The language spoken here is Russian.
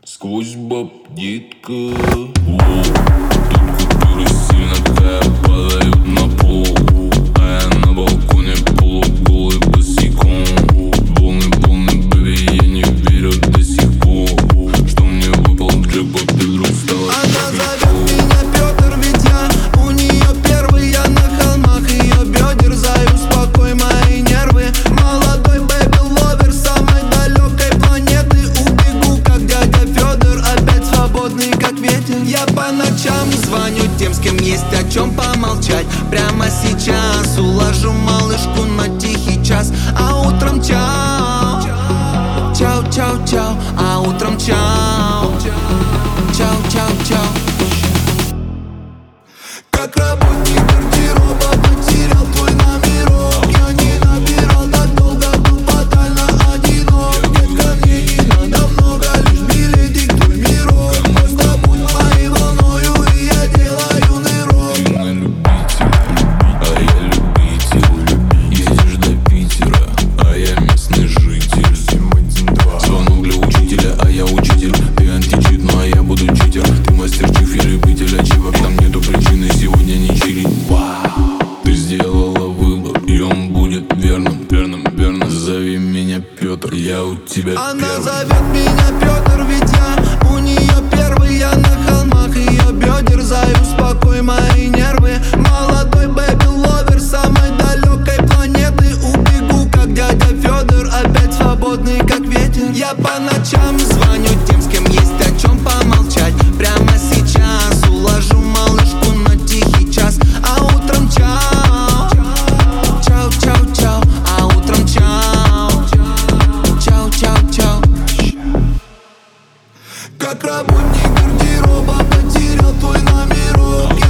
Сквозь баб детка. Воу, тут купюры сильно падают на пол, а я на балконе полуголый босиком. Полный бэби, я не верю до сих пор, что мне выпал джекпот, ты вдруг стала. Она зовет меня Петр, ведь я у нее первый. Я на холмах ее бедер, заю, успокой мои нервы. Молодой бэби-ловер самой далекой планеты. Убегу, как дядя Федор, опять свободный, как ветер. Я по ночам звоню тем, с кем есть о чем помолчать. Прямо сейчас уложу малышку на тихий час, а утром чау, чау-чау-чау, а утром чау, чау-чау-чау. Как работник гардероба потерял твой номерок. Я не набирал так долго, был тотально одинок. Детка, мне не надо много, лишь билетик в твой мирок. Просто будь моей волною, и я делаю нырок. Ты на любителя, а я любитель. Едешь до Питера, а я местный житель. 712. Звонок для учителя, а я учитель. Ты античит, ну а я буду читер. Ты мастер-чиф и любитель ачивок. Там нету причины сегодня не чилить. Ты сделала выбор, и он будет верным, верным, верно. Зови меня Петр, я у тебя Она первый. зовет меня Петр, ведь я у нее первый. Я на холмах ее бедер, заю, успокой мои нервы. Молодой бэби-ловер самой далекой планеты. Убегу, как дядя Федор, опять свободный, как ветер. Я по ночам звоню тем, с кем есть о чем помолчать. Прямо сейчас уложу малышку на тихий час, а утром чау, чау-чау-чау, а утром чау, чау-чау-чау. Как работник гардероба потерял твой номерок.